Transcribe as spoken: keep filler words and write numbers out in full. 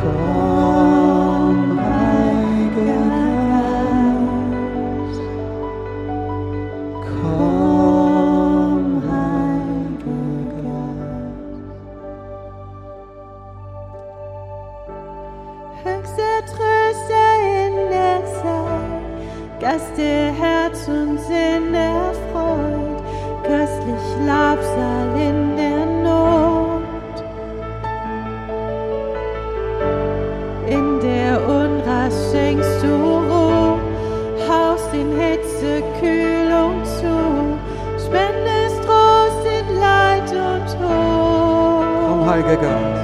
Komm, Heiliger Geist. Komm, Heiliger Geist. Höchster Tröster in der Zeit, Gast, der Herz und Sinn erfreut, köstlich Labsal in der Not. In der Unrast schenkst du Ruhe, haust in Hitze Kühlung zu, spendest Trost in Leid und Tod. Komm, Heiliger Geist.